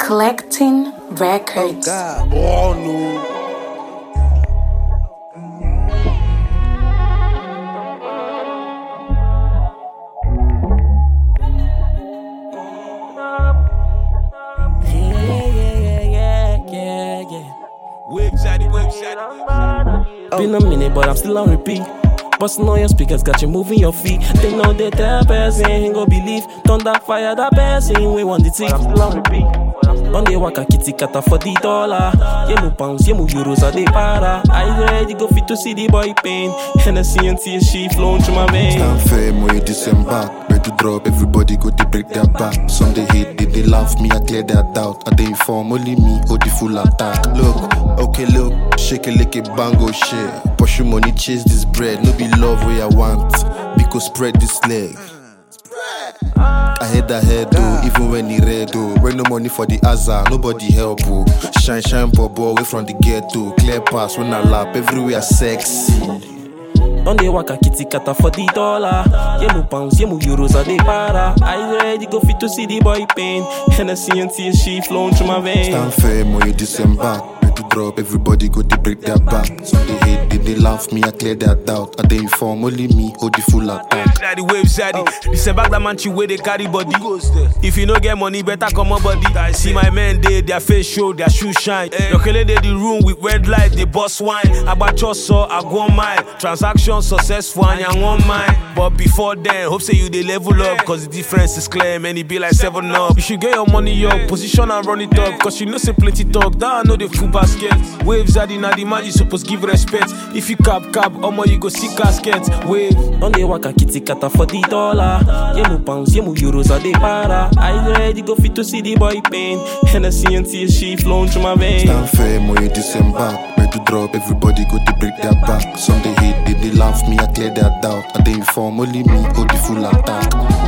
Collecting records. Oh no. Been a minute, but I'm still on repeat. Bustin' on your speakers, got you moving your feet. They know they tell person, ain't go believe. Thunder fire that person, we want the tea. I'm still on repeat. Don't they waka kitty kata for the dollar? Yemu pounds, yemu euros, are they para? I ready go fit to see the boy pain. Hennessy and TSG flowing through my veins. Stand firm when you disembark. Ready to drop, everybody go to break their back. Some they hate, they laugh me, I clear their doubt. I they inform only me, hold the full attack. Look, okay, look, shake it like a bango shit. Push your money, chase this bread. No be love where I want, because spread this leg. I head though, even when he red though. When no money for the azar, nobody help oh. Shine, bobo away from the ghetto. Clear pass when I lap, everywhere sexy. Don't they waka kitty kata for the dollar? Yemu pounds, yemu euros, are they para? I ready go fit to see the boy pain. Hennessy and TSG flowing through my veins. Stand firm when you disembark. To drop, everybody go to break their back. Some they hate, they laugh me, I clear their doubt. I they inform only me, hold the full attack. Daddy waves, daddy. This a bag that man where they carry body. If you no get money, better come on body. I see my men there, their face show, their shoes shine. Your kele they the room with red light, they bust wine. I bought your so I go on mine. Transaction successful and you want mine. But before then, hope say you they level up, cause the difference is clear, man. It be like 7 up. You should get your money up, position and run it up, cause you know say plenty talk. That I know the full basket. Waves are the man, you supposed give respect. If you cab, omo you go see casket. Wave. Don't they waka kitty kata for the dollar? Yemu pounds, yemu euros, are they para? I ready go fit to see the boy pain. Hennessy and TSG flowing through my veins. Stand firm when you disembark. Ready to drop, everybody go to break their back. Some they hate, they laugh me, I clear their doubt. I they inform only me, hold the full attack.